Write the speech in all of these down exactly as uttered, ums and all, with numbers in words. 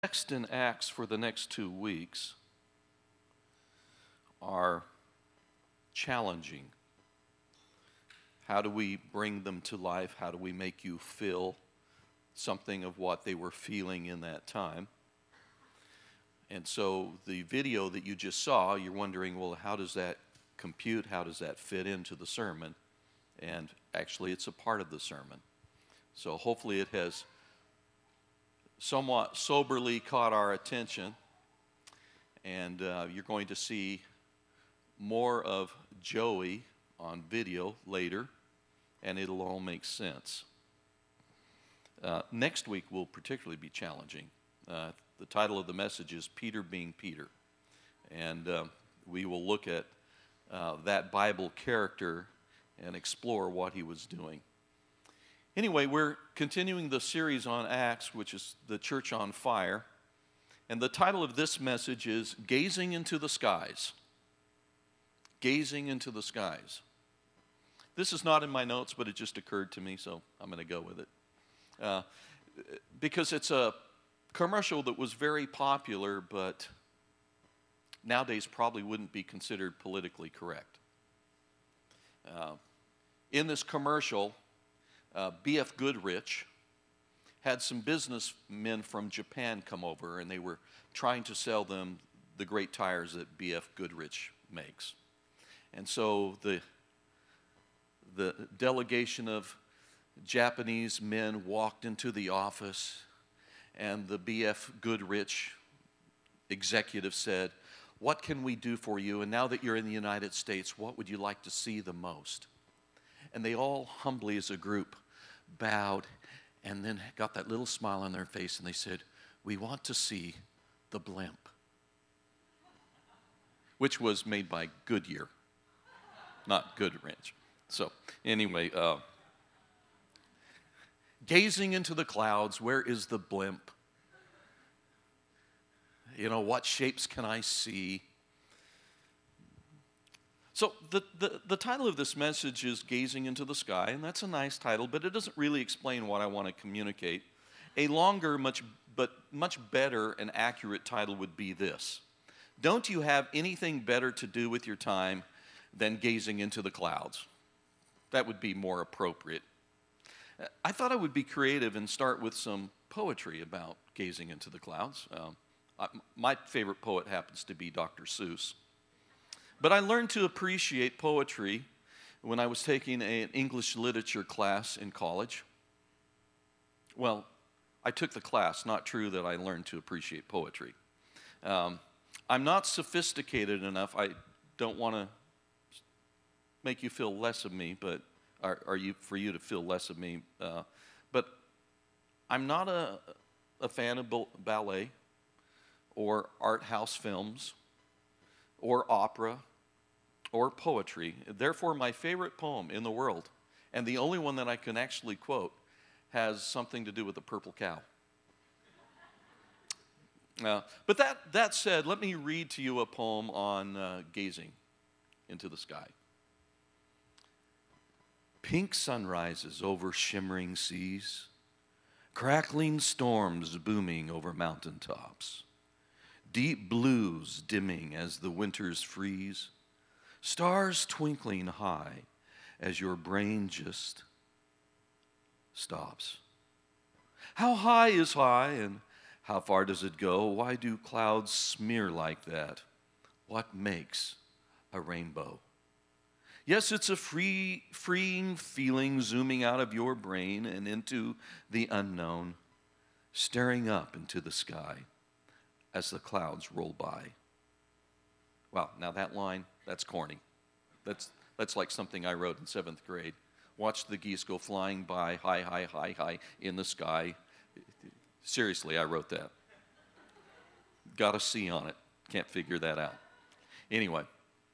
Text in Acts for the next two weeks are challenging. How do we bring them to life? How do we make you feel something of what they were feeling in that time? And so the video that you just saw, you're wondering, well, how does that compute? How does that fit into the sermon? And actually, it's a part of the sermon. So hopefully it has somewhat soberly caught our attention, and uh, you're going to see more of Joey on video later, and it'll all make sense. Uh, next week will particularly be challenging. Uh, the title of the message is Peter Being Peter, and uh, we will look at uh, that Bible character and explore what he was doing. Anyway, we're continuing the series on Acts, which is the Church on Fire. And the title of this message is Gazing into the Skies. Gazing into the Skies. This is not in my notes, but it just occurred to me, so I'm going to go with it. Uh, because it's a commercial that was very popular, but nowadays probably wouldn't be considered politically correct. Uh, in this commercial, Uh, B F Goodrich had some businessmen from Japan come over, and they were trying to sell them the great tires that B F Goodrich makes. And so the, the delegation of Japanese men walked into the office, and the B F Goodrich executive said, "What can we do for you? And now that you're in the United States, what would you like to see the most?" And they all humbly as a group bowed and then got that little smile on their face, and they said, "We want to see the blimp," which was made by Goodyear, not Goodrich. So anyway, uh, gazing into the clouds, where is the blimp? You know, what shapes can I see? So the, the, the title of this message is Gazing into the Sky, and that's a nice title, but it doesn't really explain what I want to communicate. A longer, much but much better and accurate title would be this: Don't you have anything better to do with your time than gazing into the clouds? That would be more appropriate. I thought I would be creative and start with some poetry about gazing into the clouds. Um, I, my favorite poet happens to be Doctor Seuss. But I learned to appreciate poetry when I was taking a, an English literature class in college. Well, I took the class, not true that I learned to appreciate poetry. Um, I'm not sophisticated enough. I don't want to make you feel less of me, but are, are you for you to feel less of me. Uh, but I'm not a, a fan of ballet or art house films or opera or poetry. Therefore, my favorite poem in the world, and the only one that I can actually quote, has something to do with the purple cow. Uh, but that, that said, let me read to you a poem on uh, gazing into the sky. Pink sunrises over shimmering seas, crackling storms booming over mountaintops, deep blues dimming as the winters freeze, stars twinkling high as your brain just stops. How high is high and how far does it go? Why do clouds smear like that? What makes a rainbow? Yes, it's a free, freeing feeling zooming out of your brain and into the unknown, staring up into the sky as the clouds roll by. Wow, now that line, that's corny. That's, that's like something I wrote in seventh grade. Watch the geese go flying by, high, high, high, high, in the sky. Seriously, I wrote that. Got a C on it. Can't figure that out. Anyway,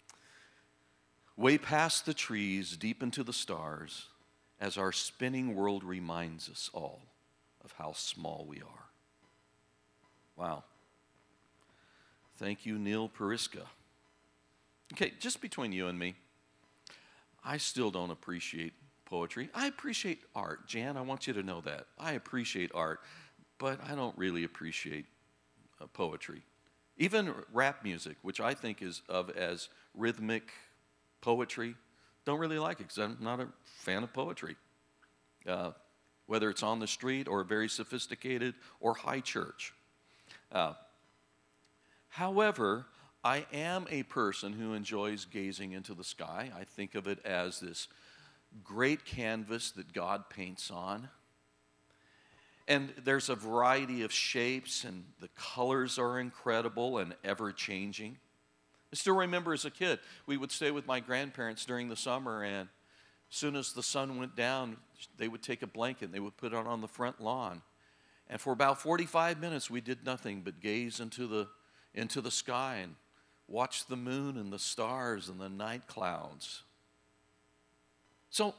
way past the trees, deep into the stars, as our spinning world reminds us all of how small we are. Wow. Thank you, Neil Periska. Okay, just between you and me, I still don't appreciate poetry. I appreciate art. Jan, I want you to know that. I appreciate art, but I don't really appreciate uh, poetry. Even rap music, which I think is of as rhythmic poetry, don't really like it because I'm not a fan of poetry. Uh, whether it's on the street or very sophisticated or high church. Uh, however, I am a person who enjoys gazing into the sky. I think of it as this great canvas that God paints on. And there's a variety of shapes, and the colors are incredible and ever-changing. I still remember as a kid, we would stay with my grandparents during the summer, and as soon as the sun went down, they would take a blanket and they would put it on the front lawn. And for about forty-five minutes, we did nothing but gaze into the, into the sky and watch the moon and the stars and the night clouds. So,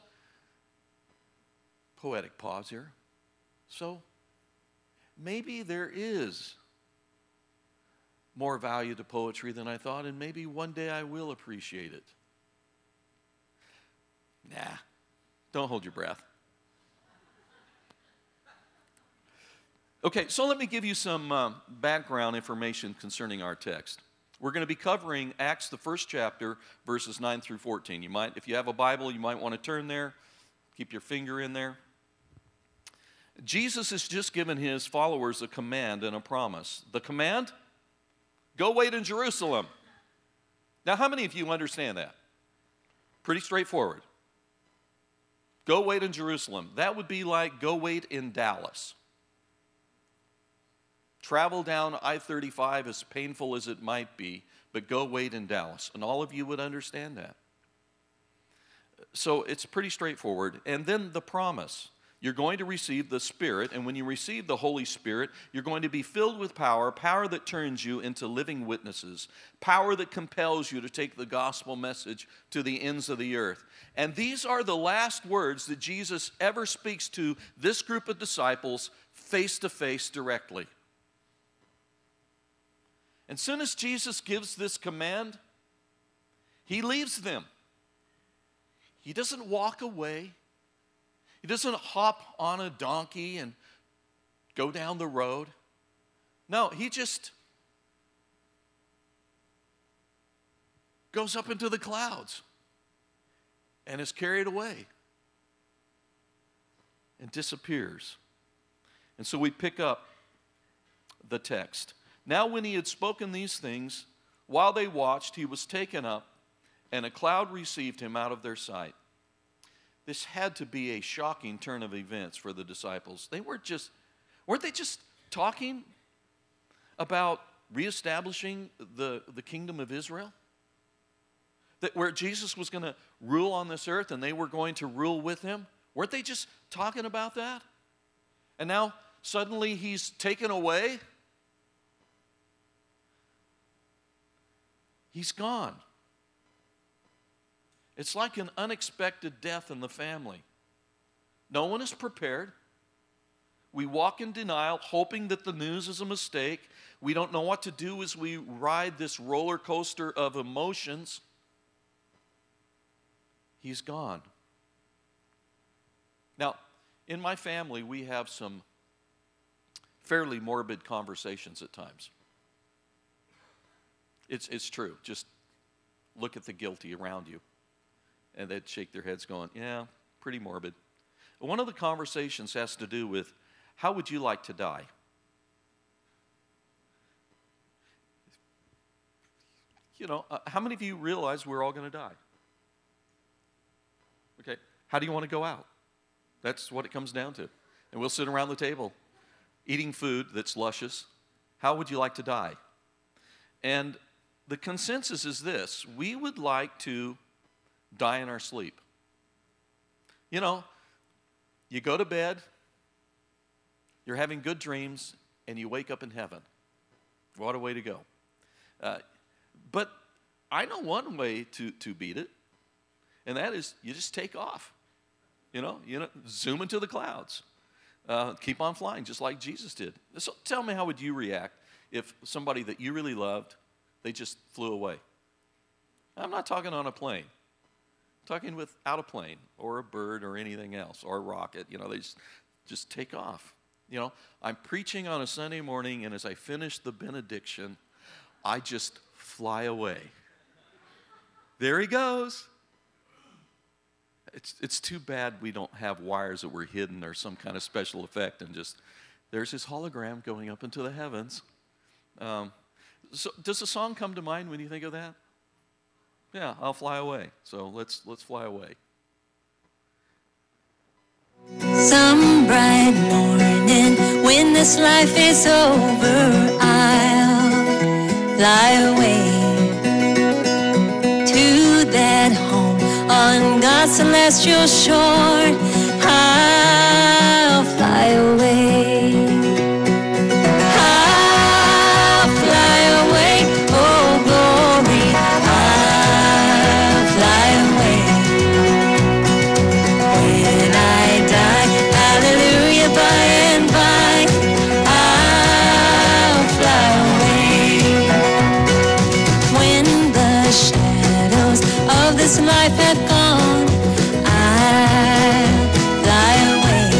poetic pause here. So, maybe there is more value to poetry than I thought, and maybe one day I will appreciate it. Nah, don't hold your breath. Okay, so let me give you some um, background information concerning our text. We're going to be covering Acts, the first chapter, verses nine through fourteen. You might, if you have a Bible, you might want to turn there. Keep your finger in there. Jesus has just given his followers a command and a promise. The command? Go wait in Jerusalem. Now, how many of you understand that? Pretty straightforward. Go wait in Jerusalem. That would be like go wait in Dallas. Travel down I thirty-five, as painful as it might be, but go wait in Dallas. And all of you would understand that. So it's pretty straightforward. And then the promise. You're going to receive the Spirit, and when you receive the Holy Spirit, you're going to be filled with power, power that turns you into living witnesses, power that compels you to take the gospel message to the ends of the earth. And these are the last words that Jesus ever speaks to this group of disciples face to face directly. And soon as Jesus gives this command, he leaves them. He doesn't walk away. He doesn't hop on a donkey and go down the road. No, he just goes up into the clouds and is carried away and disappears. And so we pick up the text. Now when he had spoken these things, while they watched, he was taken up, and a cloud received him out of their sight. This had to be a shocking turn of events for the disciples. They weren't just, weren't they just talking about reestablishing the, the kingdom of Israel? That where Jesus was going to rule on this earth and they were going to rule with him? Weren't they just talking about that? And now suddenly he's taken away? He's gone. It's like an unexpected death in the family. No one is prepared. We walk in denial, hoping that the news is a mistake. We don't know what to do as we ride this roller coaster of emotions. He's gone. Now, in my family, we have some fairly morbid conversations at times. It's, it's true. Just look at the guilty around you. And they'd shake their heads going, yeah, pretty morbid. One of the conversations has to do with, how would you like to die? You know, uh, how many of you realize we're all going to die? Okay, how do you want to go out? That's what it comes down to. And we'll sit around the table eating food that's luscious. How would you like to die? And the consensus is this: we would like to die in our sleep. You know, you go to bed, you're having good dreams, and you wake up in heaven. What a way to go. Uh, but I know one way to, to beat it, and that is you just take off. You know, you know, zoom into the clouds. Uh, keep on flying, just like Jesus did. So tell me, how would you react if somebody that you really loved, they just flew away? I'm not talking on a plane. Talking without a plane or a bird or anything else or a rocket. You know, they just, just take off. You know, I'm preaching on a Sunday morning, and as I finish the benediction, I just fly away. There he goes. It's, it's too bad we don't have wires that were hidden or some kind of special effect, and just, there's his hologram going up into the heavens. Um, so does the song come to mind when you think of that? Yeah, I'll fly away. So let's let's fly away. Some bright morning when this life is over, I'll fly away to that home on God's celestial shore. I'll fly away. I'll fly away, oh glory. I'll fly away. When I die, hallelujah, by and by, I'll fly away. When the shadows of this life have gone, I'll fly away.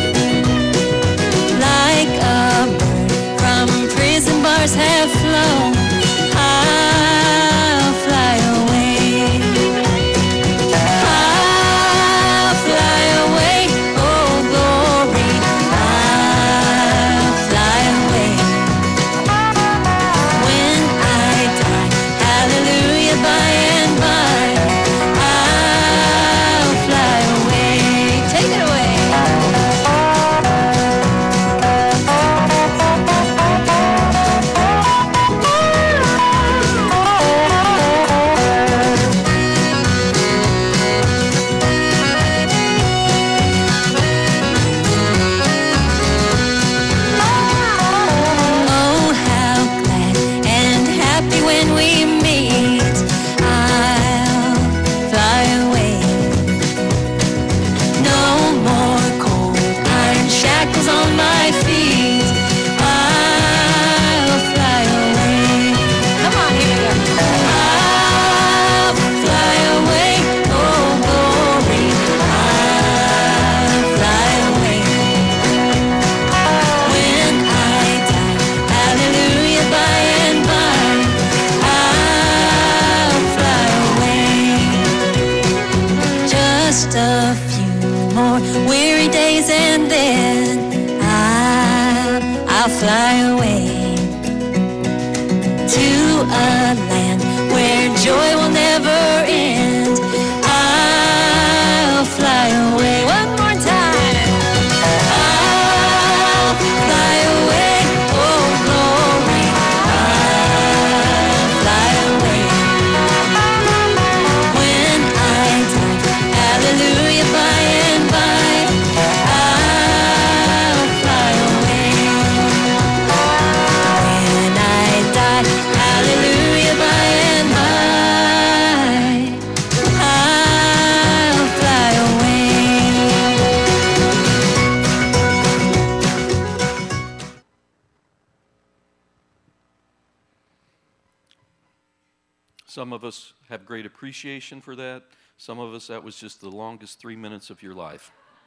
Like a bird from prison bars have flown, I'll fly away. I'll fly away, oh glory, I'll fly away. When I die, hallelujah, by and by, I'll fly away. Take it away. Oh, how glad and happy when we meet. I'll fly away. No more cold iron shackles on my feet. I'll fly away. Come on, here we go. I'll fly away, oh glory. I'll fly away. When I die, hallelujah, by and by, I'll fly away. Just a few more weary days and then I'll, I'll fly away to a land where joy will never end. I'll fly away. One more time. I'll fly away, oh glory. I'll fly away. When I die, hallelujah, by and by, I'll fly away. When I die, hallelujah, by and by, I'll fly away. Some of us have great appreciation for that. Some of us, that was just the longest three minutes of your life.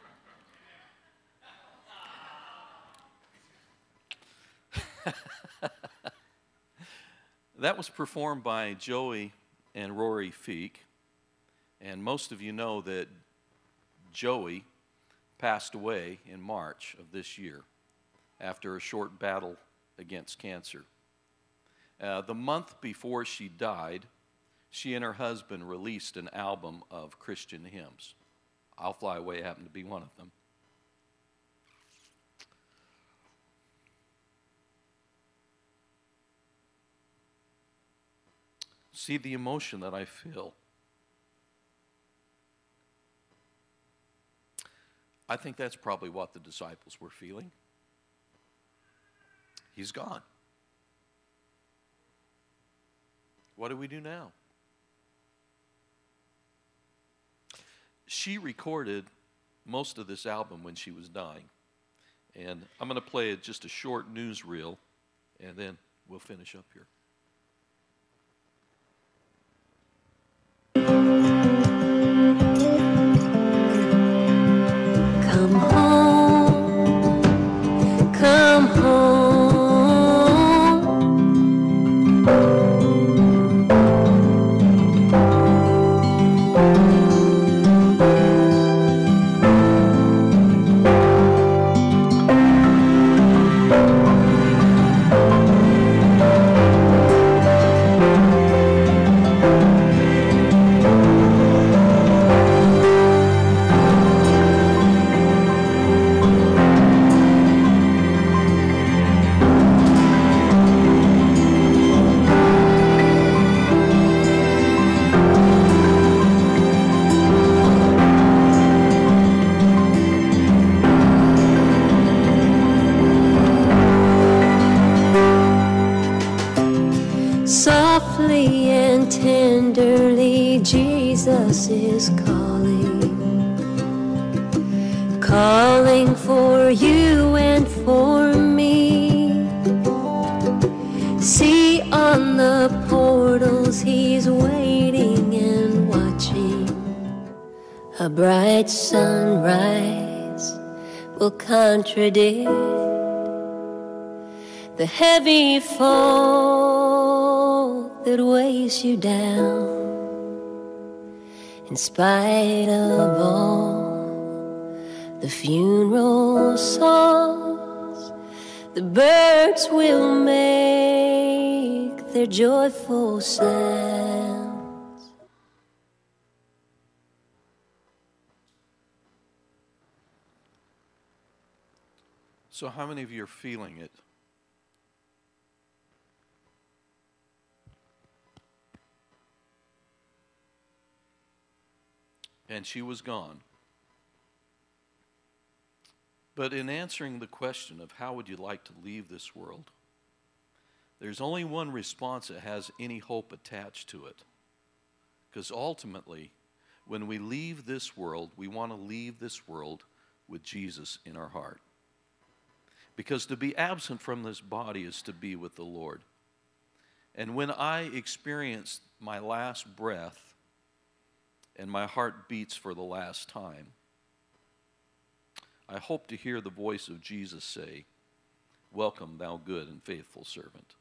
That was performed by Joey and Rory Feek. And most of you know that Joey passed away in March of this year after a short battle against cancer. Uh, the month before she died, she and her husband released an album of Christian hymns. I'll Fly Away happened to be one of them. See the emotion that I feel. I think that's probably what the disciples were feeling. He's gone. What do we do now? She recorded most of this album when she was dying. And I'm going to play just a short newsreel, and then we'll finish up here. Come home Softly and tenderly, Jesus is calling, calling for you and for me. See on the portals, he's waiting and watching. A bright sunrise will contradict the heavy fall that weighs you down. In spite of all the funeral songs, the birds will make their joyful sounds. So how many of you are feeling it? And she was gone. But in answering the question of how would you like to leave this world, there's only one response that has any hope attached to it. Because ultimately, when we leave this world, we want to leave this world with Jesus in our heart. Because to be absent from this body is to be with the Lord. And when I experience my last breath, and my heart beats for the last time, I hope to hear the voice of Jesus say, "Welcome, thou good and faithful servant."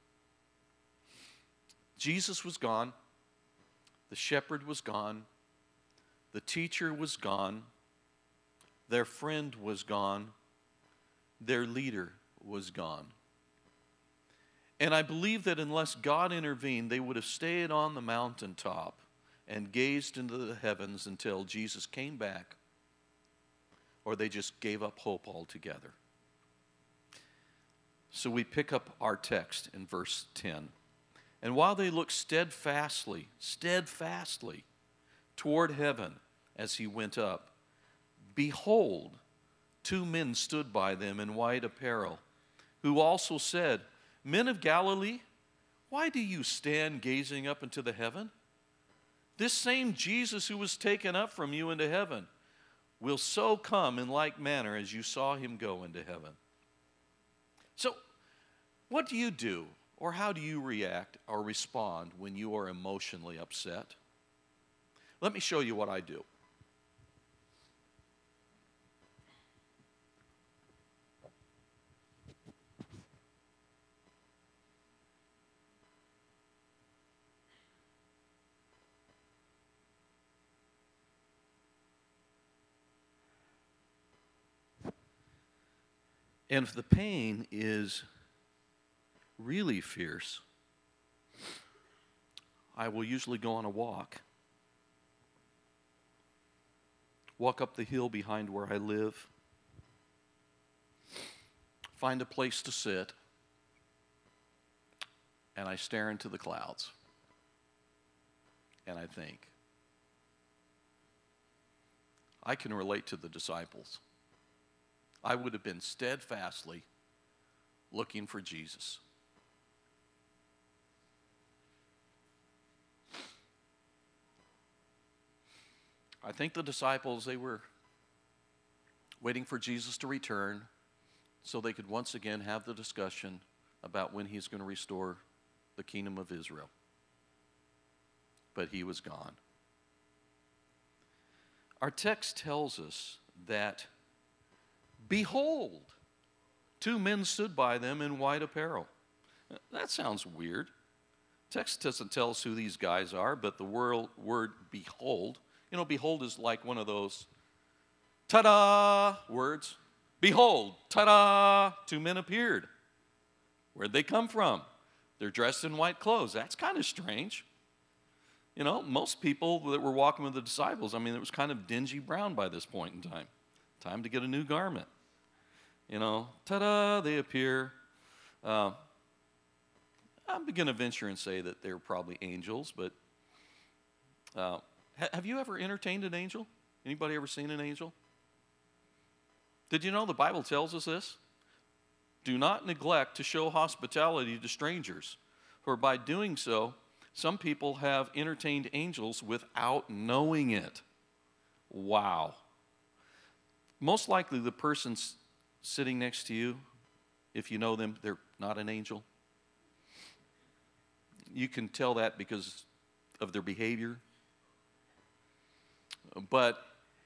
Jesus was gone. The shepherd was gone. The teacher was gone. Their friend was gone. Their leader was gone. And I believe that unless God intervened, they would have stayed on the mountaintop and gazed into the heavens until Jesus came back, or they just gave up hope altogether. So we pick up our text in verse ten. And while they looked steadfastly, steadfastly toward heaven as he went up, behold, two men stood by them in white apparel, who also said, "Men of Galilee, why do you stand gazing up into the heaven? This same Jesus who was taken up from you into heaven will so come in like manner as you saw him go into heaven." So, what do you do, or how do you react or respond when you are emotionally upset? Let me show you what I do. And if the pain is really fierce, I will usually go on a walk. Walk up the hill behind where I live. Find a place to sit. And I stare into the clouds. And I think, I can relate to the disciples. I would have been steadfastly looking for Jesus. I think the disciples, they were waiting for Jesus to return so they could once again have the discussion about when he's going to restore the kingdom of Israel. But he was gone. Our text tells us that, behold, two men stood by them in white apparel. That sounds weird. Text doesn't tell us who these guys are, but the word, word behold, you know, behold is like one of those ta-da words. Behold, ta-da, two men appeared. Where'd they come from? They're dressed in white clothes. That's kind of strange. You know, most people that were walking with the disciples, I mean, it was kind of dingy brown by this point in time. Time to get a new garment. You know, ta-da, they appear. Uh, I'm going to venture and say that they're probably angels, but uh, ha- have you ever entertained an angel? Anybody ever seen an angel? Did you know the Bible tells us this? Do not neglect to show hospitality to strangers, For by doing so, some people have entertained angels without knowing it. Wow. Most likely the person sitting next to you, if you know them, they're not an angel. You can tell that because of their behavior. But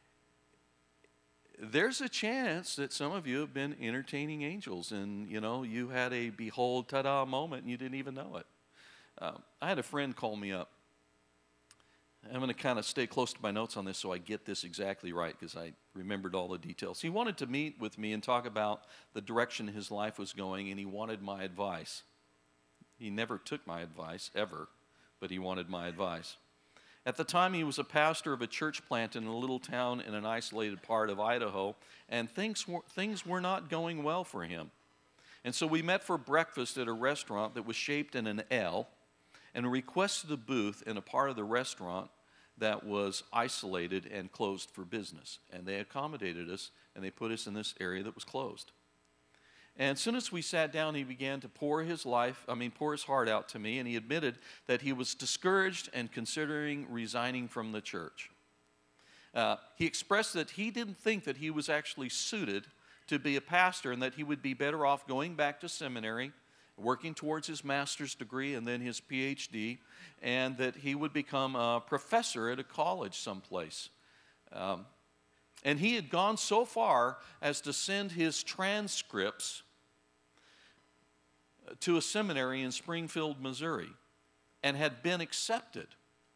there's a chance that some of you have been entertaining angels and, you know, you had a behold, ta-da moment and you didn't even know it. Uh, I had a friend call me up. I'm going to kind of stay close to my notes on this so I get this exactly right because I remembered all the details. He wanted to meet with me and talk about the direction his life was going, and he wanted my advice. He never took my advice, ever, but he wanted my advice. At the time, he was a pastor of a church plant in a little town in an isolated part of Idaho, and things were, things were not going well for him. And so we met for breakfast at a restaurant that was shaped in an L, and requested a booth in a part of the restaurant that was isolated and closed for business. And they accommodated us, and they put us in this area that was closed. And as soon as we sat down, he began to pour his life, I mean, pour his heart out to me, and he admitted that he was discouraged and considering resigning from the church. Uh, he expressed that he didn't think that he was actually suited to be a pastor and that he would be better off going back to seminary, working towards his master's degree and then his P H D, and that he would become a professor at a college someplace. Um, and he had gone so far as to send his transcripts to a seminary in Springfield, Missouri, and had been accepted.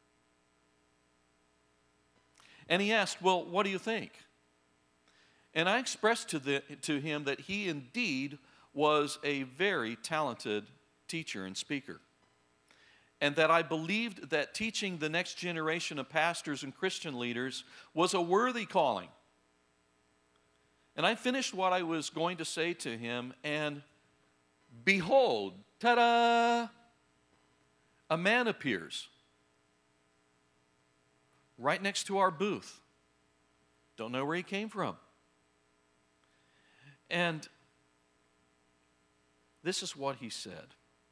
And he asked, well, what do you think? And I expressed to, the, to him that he indeed was a very talented teacher and speaker, and that I believed that teaching the next generation of pastors and Christian leaders was a worthy calling. And I finished what I was going to say to him, and behold, ta-da, a man appears right next to our booth. Don't know where he came from. And this is what he said.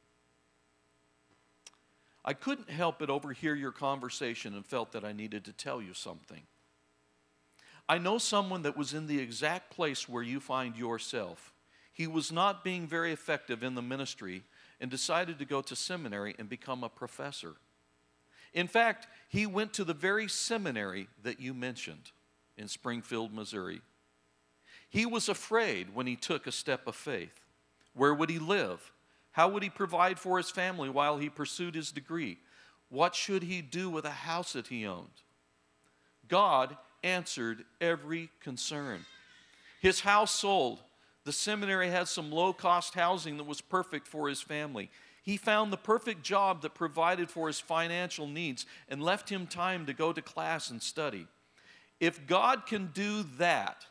I couldn't help but overhear your conversation and felt that I needed to tell you something. I know someone that was in the exact place where you find yourself. He was not being very effective in the ministry and decided to go to seminary and become a professor. In fact, he went to the very seminary that you mentioned in Springfield, Missouri. He was afraid when he took a step of faith. Where would he live? How would he provide for his family while he pursued his degree? What should he do with a house that he owned? God answered every concern. His house sold. The seminary had some low-cost housing that was perfect for his family. He found the perfect job that provided for his financial needs and left him time to go to class and study. If God can do that,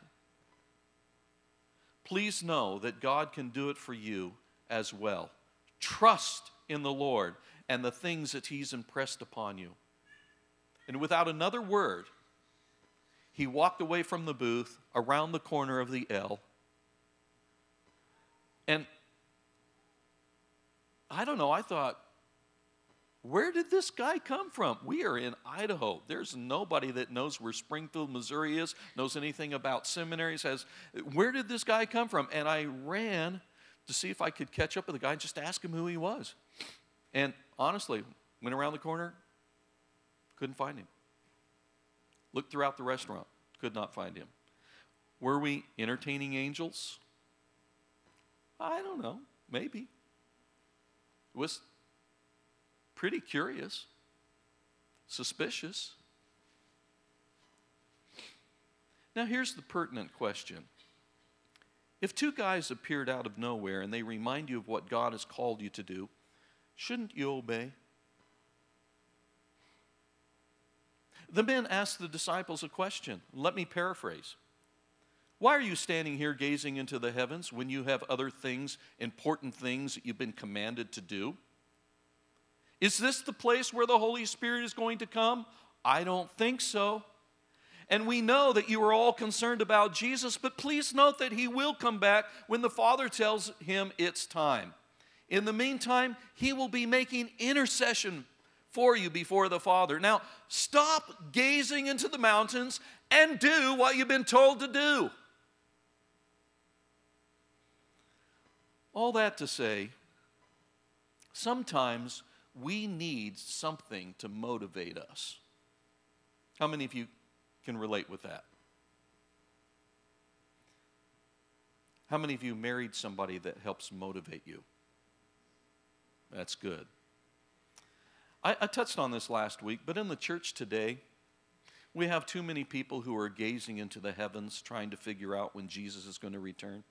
please know that God can do it for you as well. Trust in the Lord and the things that He's impressed upon you. And without another word, he walked away from the booth, around the corner of the L. And I don't know, I thought, where did this guy come from? We are in Idaho. There's nobody that knows where Springfield, Missouri is, knows anything about seminaries. Has, where did this guy come from? And I ran to see if I could catch up with the guy and just ask him who he was. And honestly, went around the corner, couldn't find him. Looked throughout the restaurant, could not find him. Were we entertaining angels? I don't know, maybe. It was pretty curious, suspicious. Now here's the pertinent question. If two guys appeared out of nowhere and they remind you of what God has called you to do, shouldn't you obey? The men asked the disciples a question. Let me paraphrase. Why are you standing here gazing into the heavens when you have other things, important things that you've been commanded to do? Is this the place where the Holy Spirit is going to come? I don't think so. And we know that you are all concerned about Jesus, but please note that He will come back when the Father tells Him it's time. In the meantime, he will be making intercession for you before the Father. Now, stop gazing into the mountains and do what you've been told to do. All that to say, sometimes we need something to motivate us. How many of you can relate with that? How many of you married somebody that helps motivate you? That's good. I, I touched on this last week, but in the church today, we have too many people who are gazing into the heavens trying to figure out when Jesus is going to return.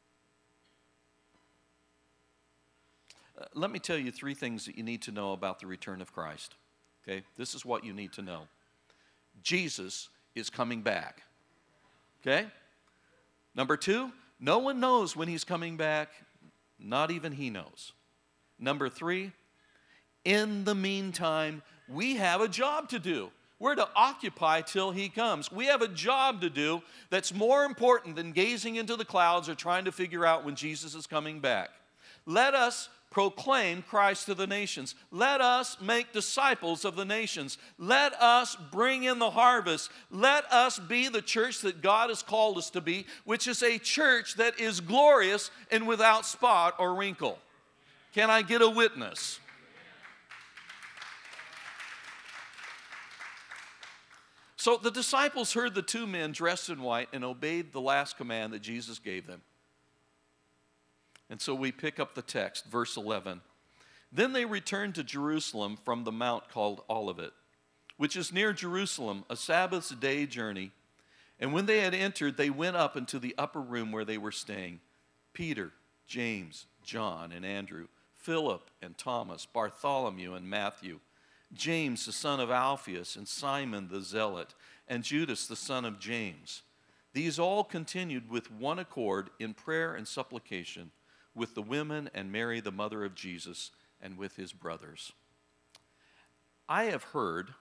Uh, let me tell you three things that you need to know about the return of Christ. Okay? This is what you need to know. Jesus is coming back. Okay? Number two, no one knows when he's coming back. Not even he knows. Number three, in the meantime, we have a job to do. We're to occupy till he comes. We have a job to do that's more important than gazing into the clouds or trying to figure out when Jesus is coming back. Let us proclaim Christ to the nations. Let us make disciples of the nations. Let us bring in the harvest. Let us be the church that God has called us to be, which is a church that is glorious and without spot or wrinkle. Can I get a witness? So the disciples heard the two men dressed in white and obeyed the last command that Jesus gave them. And so we pick up the text, verse eleven. Then they returned to Jerusalem from the mount called Olivet, which is near Jerusalem, a Sabbath's day journey. And when they had entered, they went up into the upper room where they were staying. Peter, James, John, and Andrew, Philip and Thomas, Bartholomew and Matthew, James the son of Alphaeus, and Simon the Zealot, and Judas the son of James. These all continued with one accord in prayer and supplication with the women and Mary the mother of Jesus and with his brothers. I have heard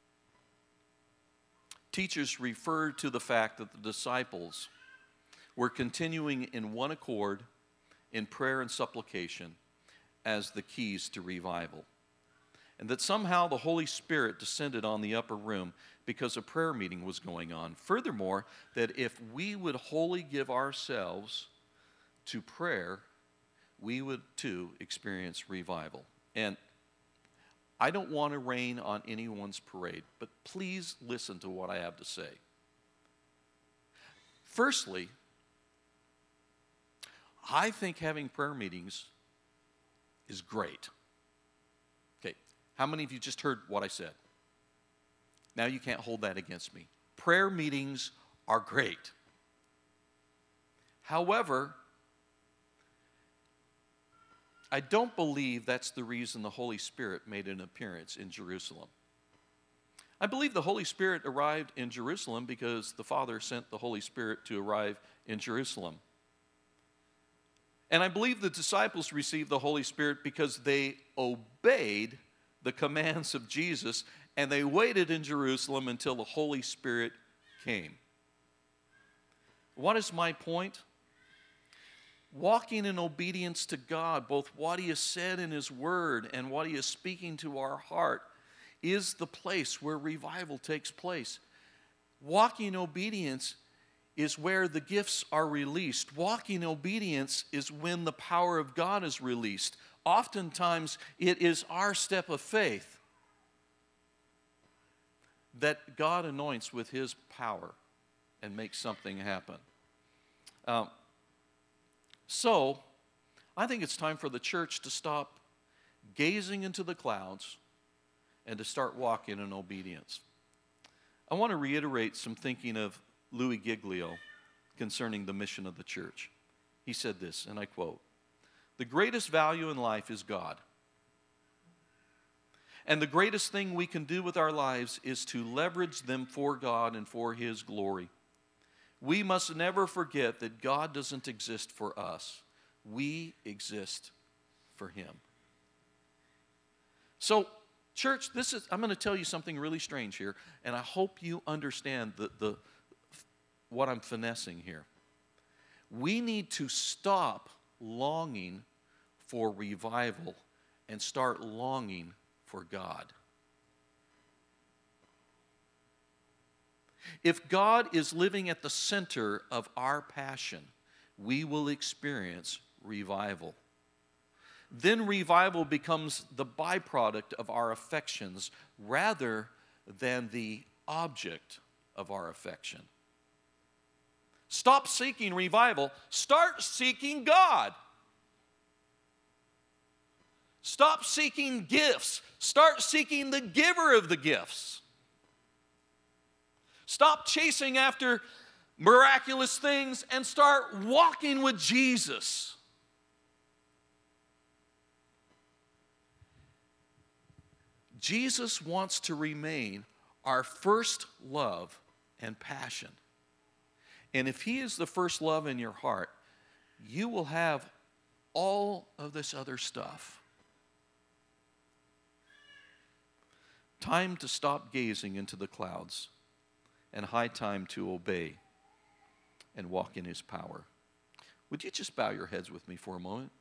teachers refer to the fact that the disciples were continuing in one accord in prayer and supplication as the keys to revival. And that somehow the Holy Spirit descended on the upper room because a prayer meeting was going on. Furthermore, that if we would wholly give ourselves to prayer, we would too experience revival. And I don't want to rain on anyone's parade, but please listen to what I have to say. Firstly, I think having prayer meetings is great. Okay, how many of you just heard what I said? Now you can't hold that against me. Prayer meetings are great. However, I don't believe that's the reason the Holy Spirit made an appearance in Jerusalem. I believe the Holy Spirit arrived in Jerusalem because the Father sent the Holy Spirit to arrive in Jerusalem. And I believe the disciples received the Holy Spirit because they obeyed the commands of Jesus and they waited in Jerusalem until the Holy Spirit came. What is my point? Walking in obedience to God, both what He has said in His Word and what He is speaking to our heart, is the place where revival takes place. Walking in obedience is where the gifts are released. Walking in obedience is when the power of God is released. Oftentimes, it is our step of faith that God anoints with His power and makes something happen. Um, So, I think it's time for the church to stop gazing into the clouds and to start walking in obedience. I want to reiterate some thinking of Louis Giglio concerning the mission of the church. He said this, and I quote, "The greatest value in life is God. And the greatest thing we can do with our lives is to leverage them for God and for His glory. We must never forget that God doesn't exist for us. We exist for Him." So, church, this is, I'm going to tell you something really strange here, and I hope you understand the, the, what I'm finessing here. We need to stop longing for revival and start longing for God. If God is living at the center of our passion, we will experience revival. Then revival becomes the byproduct of our affections rather than the object of our affection. Stop seeking revival. Start seeking God. Stop seeking gifts. Start seeking the giver of the gifts. Stop chasing after miraculous things and start walking with Jesus. Jesus wants to remain our first love and passion. And if He is the first love in your heart, you will have all of this other stuff. Time to stop gazing into the clouds, and high time to obey and walk in His power. Would you just bow your heads with me for a moment?